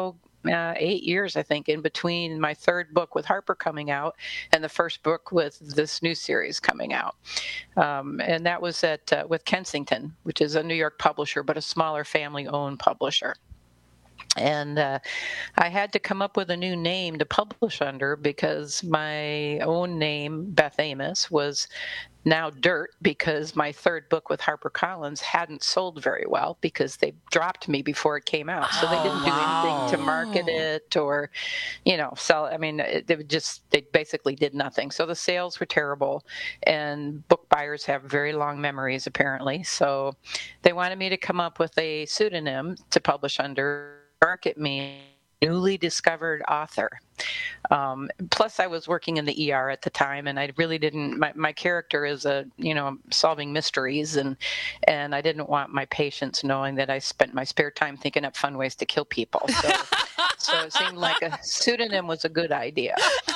8 years, I think, in between my 3rd book with Harper coming out and the first book with this new series coming out. And that was with Kensington, which is a New York publisher, but a smaller family-owned publisher. And I had to come up with a new name to publish under because my own name, Beth Amos, was now dirt because my third book with HarperCollins hadn't sold very well because they dropped me before it came out. So they didn't do anything to market it or, sell. I mean, they basically did nothing. So the sales were terrible, and book buyers have very long memories apparently. So they wanted me to come up with a pseudonym to publish under, market me newly discovered author. Plus, I was working in the ER at the time, and I really didn't. My character is solving mysteries, and I didn't want my patients knowing that I spent my spare time thinking up fun ways to kill people. So it seemed like a pseudonym was a good idea.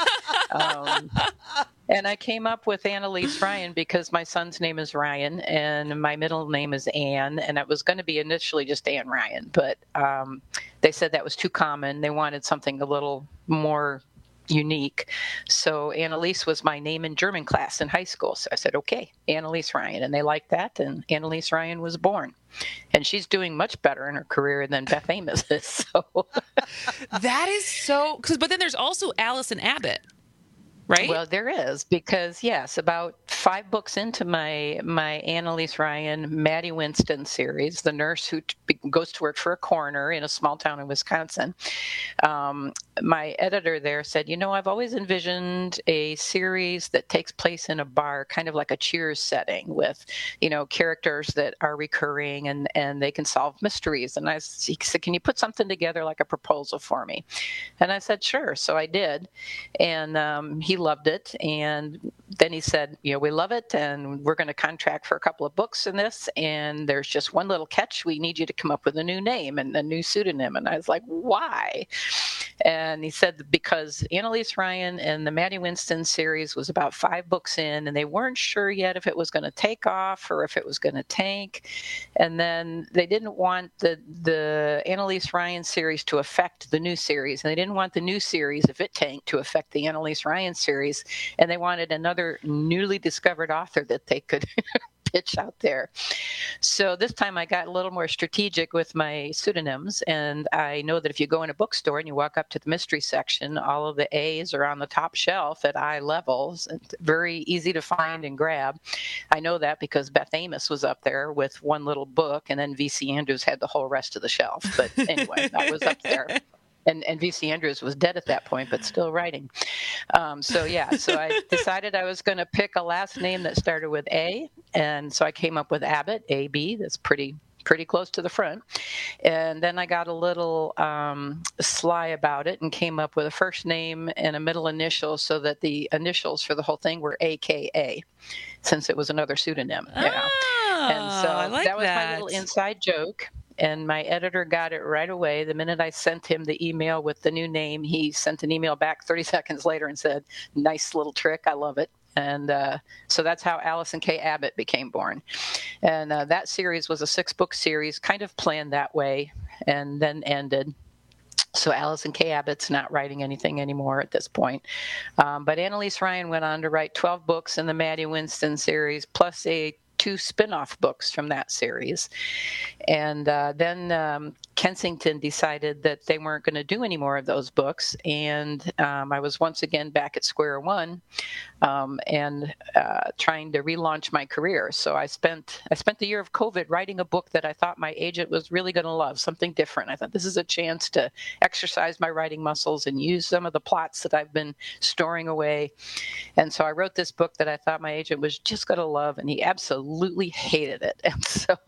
And I came up with Annalise Ryan because my son's name is Ryan and my middle name is Ann, and it was going to be initially just Ann Ryan, but they said that was too common. They wanted something a little more unique. So Annalise was my name in German class in high school. So I said, okay, Annalise Ryan. And they liked that, and Annalise Ryan was born. And she's doing much better in her career than Beth Amos is. So that is so, but then there's also Allison Abbott. Right? Well, there is, because yes, about 5 books into my Annalise Ryan, Maddie Winston series, the nurse who goes to work for a coroner in a small town in Wisconsin, my editor there said, I've always envisioned a series that takes place in a bar, kind of like a Cheers setting with, characters that are recurring and they can solve mysteries. And he said, can you put something together like a proposal for me? And I said, sure. So I did. And he loved it, and then he said, we love it, and we're going to contract for a couple of books in this, and there's just one little catch. We need you to come up with a new name and a new pseudonym. And I was like, why? And he said, because Annalise Ryan and the Maddie Winston series was about 5 books in, and they weren't sure yet if it was going to take off or if it was going to tank. And then they didn't want the Annalise Ryan series to affect the new series, and they didn't want the new series, if it tanked, to affect the Annalise Ryan series, and they wanted another newly discovered author that they could pitch out there. So this time I got a little more strategic with my pseudonyms, and I know that if you go in a bookstore and you walk up to the mystery section, all of the A's are on the top shelf at eye levels. It's very easy to find and grab. I know that because Beth Amos was up there with one little book, and then V.C. Andrews had the whole rest of the shelf. But anyway, I was up there. And V.C. Andrews was dead at that point, but still writing. So I decided I was going to pick a last name that started with A. And so I came up with Abbott, A-B. That's pretty close to the front. And then I got a little sly about it and came up with a first name and a middle initial so that the initials for the whole thing were AKA, since it was another pseudonym. And so that was my little inside joke. And my editor got it right away. The minute I sent him the email with the new name, he sent an email back 30 seconds later and said, nice little trick. I love it. And so that's how Allison K. Abbott became born. And that series was a 6-book series, kind of planned that way, and then ended. So Allison K. Abbott's not writing anything anymore at this point. But Annalise Ryan went on to write 12 books in the Maddie Winston series, plus 2 spin-off books from that series. And then Kensington decided that they weren't going to do any more of those books. And I was once again back at square one and trying to relaunch my career. So I spent the year of COVID writing a book that I thought my agent was really going to love, something different. I thought this is a chance to exercise my writing muscles and use some of the plots that I've been storing away. And so I wrote this book that I thought my agent was just going to love, and he absolutely hated it. And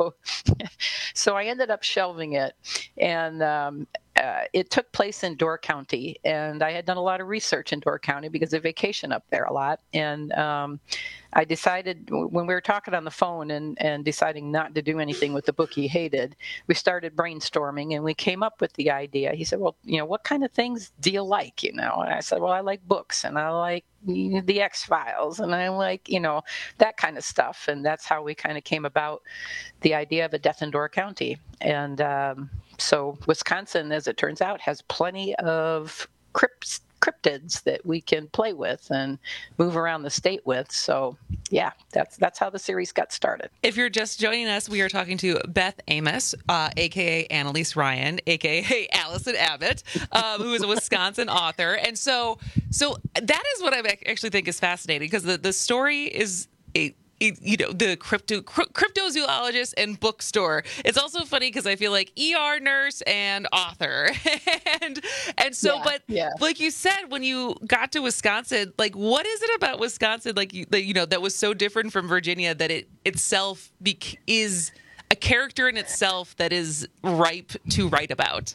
so I ended up shelving it. And it took place in Door County, and I had done a lot of research in Door County because I vacation up there a lot. And I decided, when we were talking on the phone and deciding not to do anything with the book he hated, we started brainstorming, and we came up with the idea. He said, well, what kind of things do you like, And I said, well, I like books, and I like the X-Files, and I like, that kind of stuff. And that's how we kind of came about the idea of A Death in Door County. And so Wisconsin, as it turns out, has plenty of cryptids that we can play with and move around the state with. So yeah, that's how the series got started. If you're just joining us, we are talking to Beth Amos, aka Annalise Ryan, aka Allison Abbott, who is a Wisconsin author. And so that is what I actually think is fascinating, because the story is the cryptozoologist and bookstore. It's also funny because I feel like ER nurse and author. and so, like you said, when you got to Wisconsin, like, what is it about Wisconsin, like, that was so different from Virginia that it itself is a character in itself that is ripe to write about?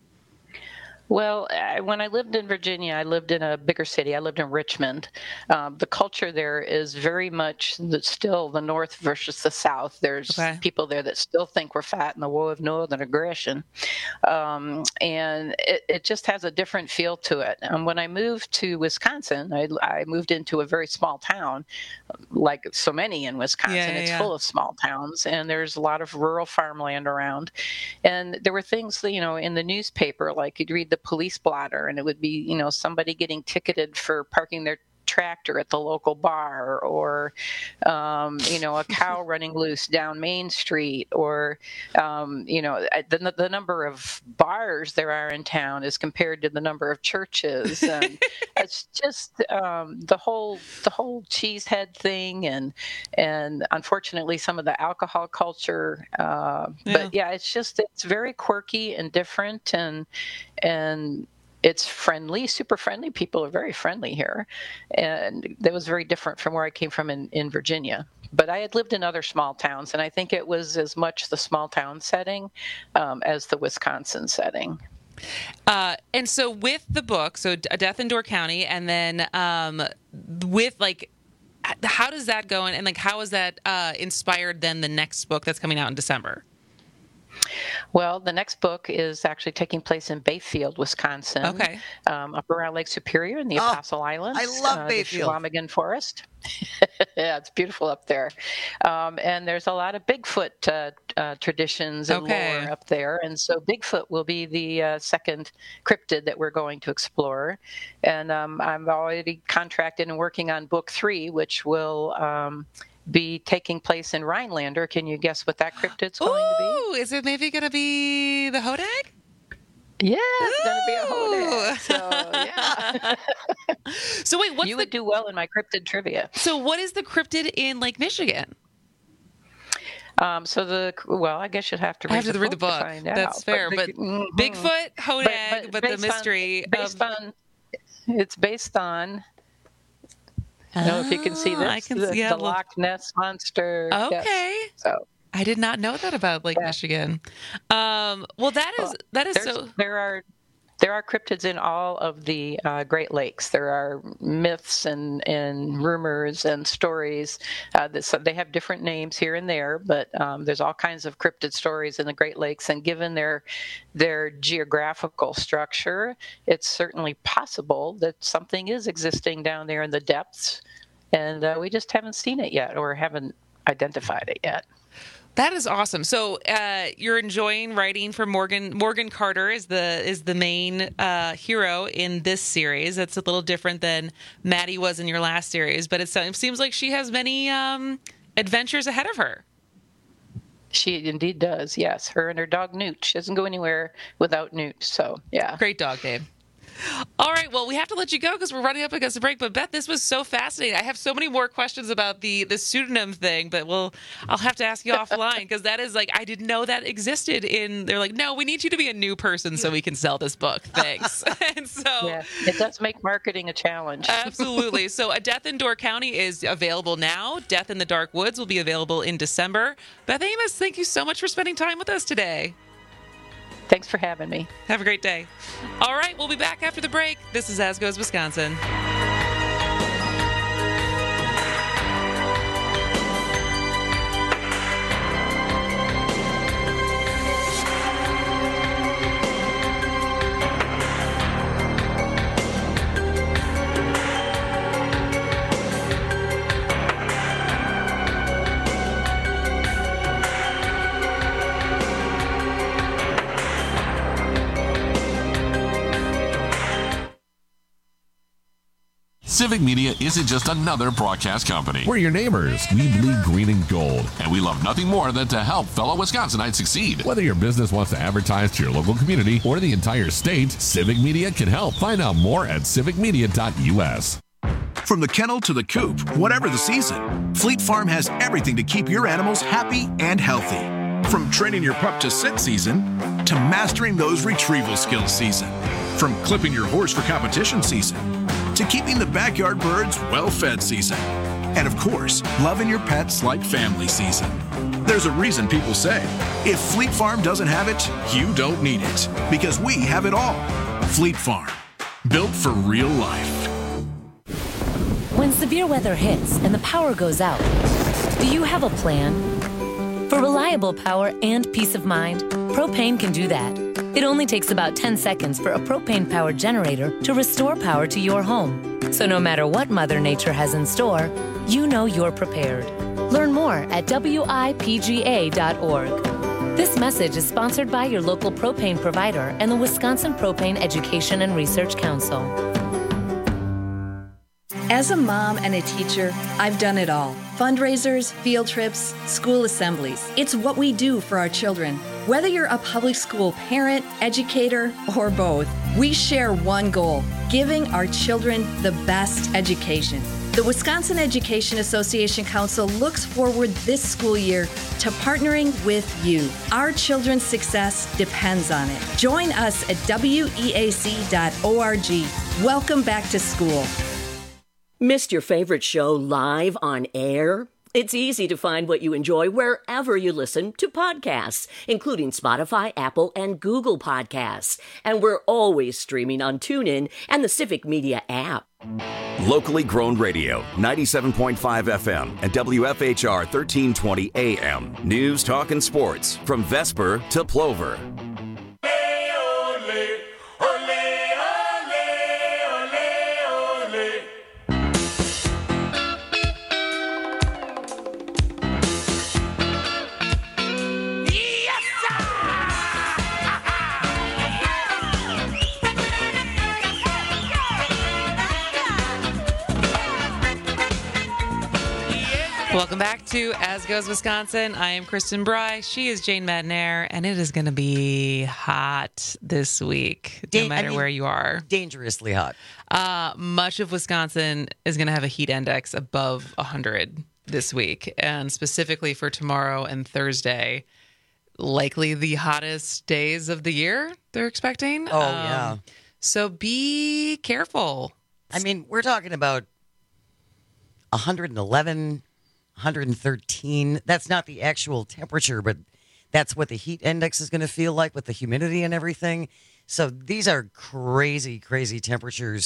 Well, when I lived in Virginia, I lived in a bigger city. I lived in Richmond. The culture there is very much still the North versus the South. There's people there that still think we're fat in the war of Northern aggression. And it just has a different feel to it. And when I moved to Wisconsin, I moved into a very small town, like so many in Wisconsin. It's full of small towns, and there's a lot of rural farmland around. And there were things, in the newspaper, like you'd read the police blotter, and it would be, somebody getting ticketed for parking their tractor at the local bar, or a cow running loose down Main Street, or the number of bars there are in town as compared to the number of churches. And it's just the whole cheesehead thing, and unfortunately some of the alcohol culture. But it's very quirky and different, and it's friendly, super friendly. People are very friendly here. And that was very different from where I came from in Virginia. But I had lived in other small towns, and I think it was as much the small town setting as the Wisconsin setting. And so with the book, so A Death in Door County, and then with, like, how does that go? And like, how is that inspired then the next book that's coming out in December? Well, the next book is actually taking place in Bayfield, Wisconsin. Okay. Up around Lake Superior in the Apostle Islands. I love Bayfield. The Chequamegon Forest. Yeah, it's beautiful up there. And there's a lot of Bigfoot traditions and lore up there. And so Bigfoot will be the second cryptid that we're going to explore. And I'm already contracted and working on book 3, which will be taking place in Rhinelander. Can you guess what that cryptid's going to be? Is it maybe going to be the Hodag? Yeah, it's going to be a Hodag. So, yeah. So wait, you would do well in my cryptid trivia. So what is the cryptid in Lake Michigan? I guess you'd have to read the book to find out. That's fair, but Bigfoot, Hodag, but the mystery it's based on. I don't know if you can see this. I can see the Loch Ness Monster. Okay. Yes. So I did not know that about Lake Michigan. There are cryptids in all of the Great Lakes. There are myths and rumors and stories. They have different names here and there, but there's all kinds of cryptid stories in the Great Lakes. And given their geographical structure, it's certainly possible that something is existing down there in the depths, and we just haven't seen it yet or haven't identified it yet. That is awesome. So you're enjoying writing for Morgan. Morgan Carter is the main hero in this series. It's a little different than Maddie was in your last series, but it seems like she has many adventures ahead of her. She indeed does, yes. Her and her dog, Newt. She doesn't go anywhere without Newt, so yeah. Great dog, Dave. All right, well, we have to let you go because we're running up against a break. But Beth, this was so fascinating. I have so many more questions about the pseudonym thing, but I'll have to ask you offline because that is like, I didn't know that existed. They're like, no, we need you to be a new person so we can sell this book. Thanks. And so it does make marketing a challenge. Absolutely. So A Death in Door County is available now. Death in the Dark Woods will be available in December. Beth Amos, thank you so much for spending time with us today. Thanks for having me. Have a great day. All right, we'll be back after the break. This is As Goes Wisconsin. Civic Media isn't just another broadcast company. We're your neighbors. We bleed green and gold. And we love nothing more than to help fellow Wisconsinites succeed. Whether your business wants to advertise to your local community or the entire state, Civic Media can help. Find out more at civicmedia.us. From the kennel to the coop, whatever the season, Fleet Farm has everything to keep your animals happy and healthy. From training your pup to sit season to mastering those retrieval skills season. From clipping your horse for competition season to keeping the backyard birds well-fed season. And of course, loving your pets like family season. There's a reason people say, if Fleet Farm doesn't have it, you don't need it. Because we have it all. Fleet Farm. Built for real life. When severe weather hits and the power goes out, do you have a plan? For reliable power and peace of mind, Propane can do that. It only takes about 10 seconds for a propane-powered generator to restore power to your home. So no matter what Mother Nature has in store, you know you're prepared. Learn more at WIPGA.org. This message is sponsored by your local propane provider and the Wisconsin Propane Education and Research Council. As a mom and a teacher, I've done it all. Fundraisers, field trips, school assemblies. It's what we do for our children. Whether you're a public school parent, educator, or both, we share one goal: giving our children the best education. The Wisconsin Education Association Council looks forward this school year to partnering with you. Our children's success depends on it. Join us at weac.org. Welcome back to school. Missed your favorite show live on air? It's easy to find what you enjoy wherever you listen to podcasts, including Spotify, Apple, and Google Podcasts. And we're always streaming on TuneIn and the Civic Media app. Locally grown radio, 97.5 FM and WFHR 1320 AM. News, talk, and sports from Vesper to Plover. Welcome back to As Goes Wisconsin. I am Kristen Bry. She is Jane Madnair, and it is going to be hot this week, no matter where you are. Dangerously hot. Much of Wisconsin is going to have a heat index above 100 this week, and specifically for tomorrow and Thursday, likely the hottest days of the year they're expecting. Oh, yeah. So be careful. I mean, we're talking about 111, 113. That's not the actual temperature, but that's what the heat index is going to feel like with the humidity and everything. So these are crazy, crazy temperatures.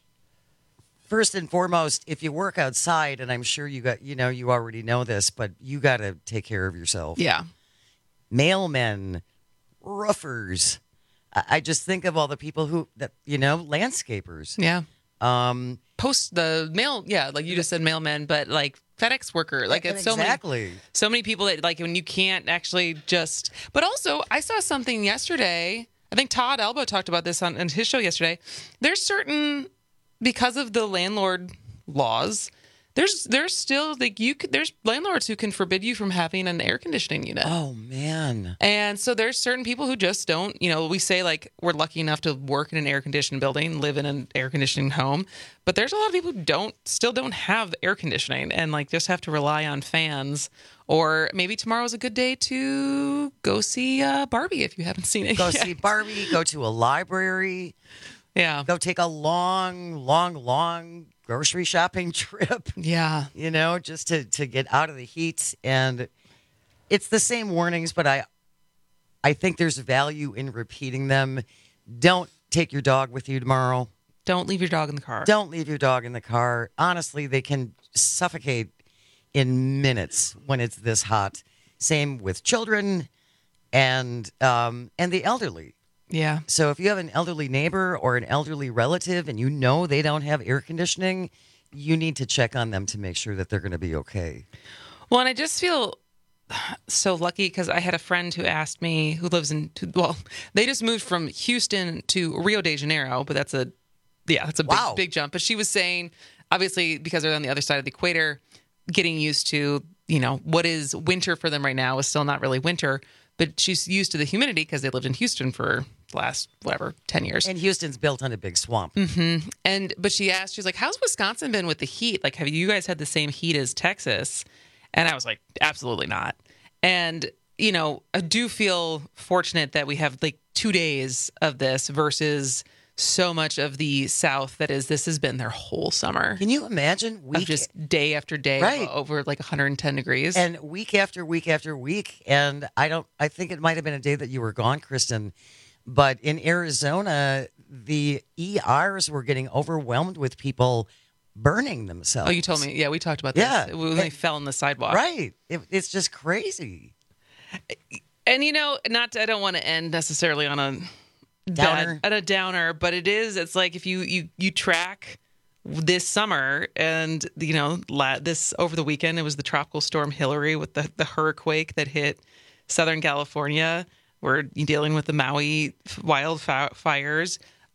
First and foremost, if you work outside, and I'm sure you already know this, but you got to take care of yourself. Yeah. Mailmen, roofers. I just think of all the people landscapers. Yeah. Post the mail, like you just said, mailmen, but like FedEx worker, like it's so many people that like when you can't actually just. But also, I saw something yesterday. I think Todd Elbow talked about this on his show yesterday. There's certain, because of the landlord laws, there's still there's landlords who can forbid you from having an air conditioning unit. Oh man! And so there's certain people who just don't. We say like we're lucky enough to work in an air conditioned building, live in an air conditioning home, but there's a lot of people who still don't have air conditioning and like just have to rely on fans. Or maybe tomorrow's a good day to go see Barbie if you haven't seen it. Go see Barbie. Go to a library. Yeah. Go take a long grocery shopping trip. Yeah. Just to get out of the heat. And it's the same warnings, but I think there's value in repeating them. Don't take your dog with you tomorrow. Don't leave your dog in the car. Don't leave your dog in the car. Honestly, they can suffocate in minutes when it's this hot. Same with children and the elderly. Yeah. So if you have an elderly neighbor or an elderly relative and they don't have air conditioning, you need to check on them to make sure that they're going to be okay. Well, and I just feel so lucky because I had a friend who asked me, who lives they just moved from Houston to Rio de Janeiro, but that's a big jump. But she was saying, obviously, because they're on the other side of the equator, getting used to, what is winter for them right now is still not really winter, but she's used to the humidity because they lived in Houston for last, whatever, 10 years. And Houston's built on a big swamp. But she asked, she's like, how's Wisconsin been with the heat? Like, have you guys had the same heat as Texas? And I was like, absolutely not. And, you know, I do feel fortunate that we have like 2 days of this versus so much of the South this has been their whole summer. Can you imagine? Just day after day over like 110 degrees. And week after week after week. And I think it might have been a day that you were gone, Kristen. But in Arizona, the ERs were getting overwhelmed with people burning themselves. Oh, you told me. Yeah, we talked about this. Yeah. When they fell on the sidewalk. Right. It's just crazy. And, you know, I don't want to end necessarily on a downer, but it's like if you track this summer and, you know, this over the weekend, it was the tropical storm Hillary with the hurricane that hit Southern California. We're dealing with the Maui wildfires.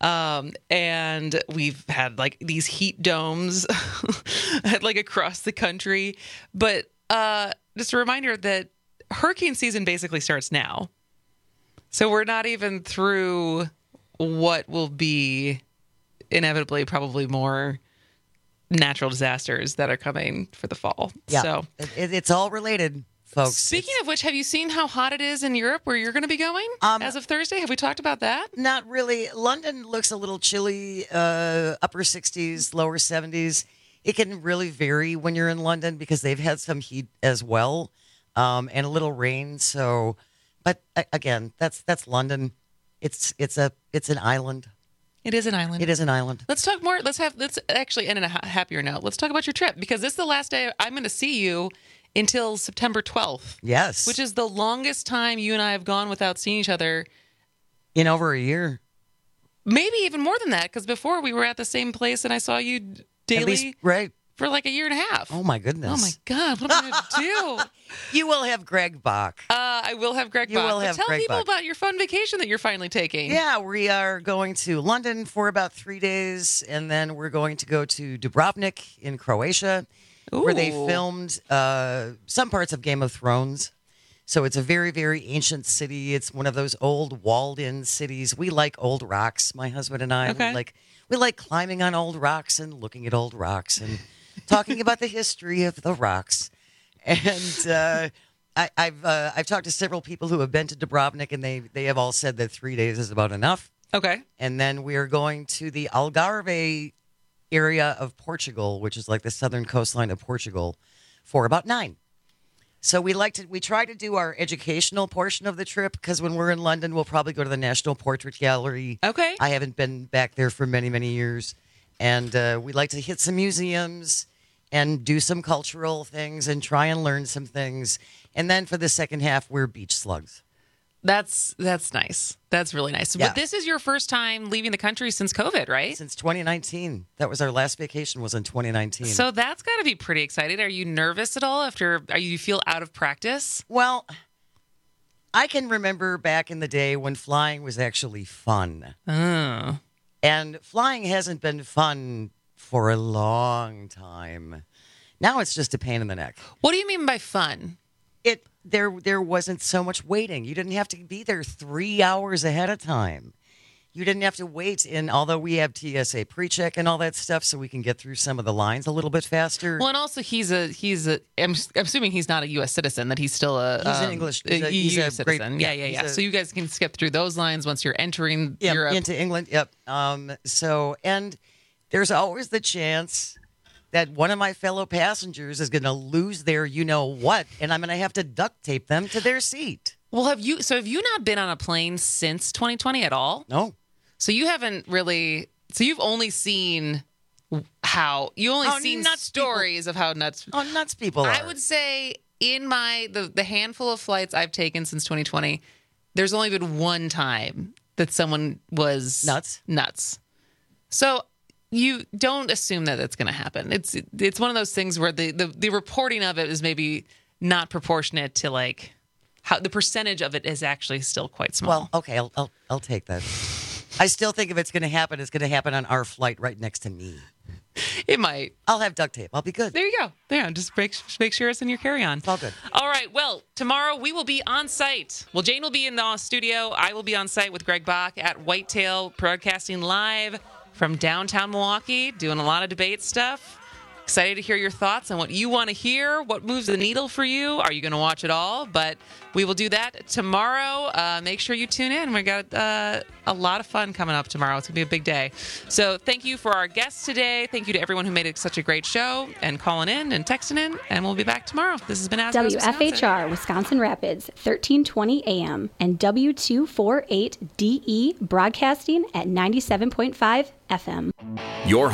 And we've had like these heat domes like across the country. But just a reminder that hurricane season basically starts now. So we're not even through what will be inevitably probably more natural disasters that are coming for the fall. Yeah, so it's all related, folks. Speaking of which, have you seen how hot it is in Europe where you're going to be going as of Thursday? Have we talked about that? Not really. London looks a little chilly, upper 60s, lower 70s. It can really vary when you're in London because they've had some heat as well and a little rain. So, but again, that's London. It's an island. It is an island. It is an island. Let's talk more. Let's actually end on a happier note. Let's talk about your trip because this is the last day I'm going to see you until September 12th. Yes. Which is the longest time you and I have gone without seeing each other. In over a year. Maybe even more than that because before we were at the same place and I saw you daily. At least, right. For like a year and a half. Oh, my goodness. Oh, my God. What am I going to do? You will have Greg Bach. I will have Greg Bach. Will have tell Greg people Bach. about your fun vacation that you're finally taking. Yeah, we are going to London for about 3 days, and then we're going to go to Dubrovnik in Croatia, where they filmed some parts of Game of Thrones. So it's a very, very ancient city. It's one of those old walled-in cities. We like old rocks, my husband and I. Okay. We like climbing on old rocks and looking at old rocks and talking about the history of the rocks. And I've talked to several people who have been to Dubrovnik, and they have all said that 3 days is about enough. Okay. And then we are going to the Algarve area of Portugal, which is like the southern coastline of Portugal, for about 9. So we try to do our educational portion of the trip because when we're in London, we'll probably go to the National Portrait Gallery. Okay. I haven't been back there for many, many years. And we like to hit some museums and do some cultural things and try and learn some things. And then for the second half, we're beach slugs. That's nice. That's really nice. Yeah. But this is your first time leaving the country since COVID, right? Since 2019. That was our last vacation was in 2019. So that's got to be pretty exciting. Are you nervous at all you feel out of practice? Well, I can remember back in the day when flying was actually fun. Oh. And flying hasn't been fun for a long time. Now it's just a pain in the neck. What do you mean by fun? There wasn't so much waiting. You didn't have to be there 3 hours ahead of time. You didn't have to wait although we have TSA pre-check and all that stuff so we can get through some of the lines a little bit faster. Well, and also I'm assuming he's not a U.S. citizen, that he's still he's an English he's a great, citizen. Yeah. So you guys can skip through those lines once you're entering Europe. Into England. Yep. And there's always the chance that one of my fellow passengers is going to lose their you-know-what, and I'm going to have to duct tape them to their seat. Well, have you not been on a plane since 2020 at all? No. So you haven't really... So you've only seen stories of how nuts... Oh, nuts people are. I would say in the handful of flights I've taken since 2020, there's only been one time that someone was... Nuts. So... You don't assume that it's going to happen. It's one of those things where the reporting of it is maybe not proportionate to like how the percentage of it is actually still quite small. Well, okay, I'll take that. I still think if it's going to happen, it's going to happen on our flight right next to me. It might. I'll have duct tape. I'll be good. There you go. There, just make sure it's in your carry-on. It's all good. All right. Well, tomorrow we will be on site. Well, Jane will be in the studio. I will be on site with Greg Bach at Whitetail, broadcasting live from downtown Milwaukee, doing a lot of debate stuff. Excited to hear your thoughts on what you want to hear. What moves the needle for you? Are you going to watch it all? But we will do that tomorrow. Make sure you tune in. We got a lot of fun coming up tomorrow. It's going to be a big day. So thank you for our guests today. Thank you to everyone who made it such a great show and calling in and texting in. And we'll be back tomorrow. This has been WFHR, Wisconsin Rapids, 1320 AM and W248DE broadcasting at 97.5 FM. Your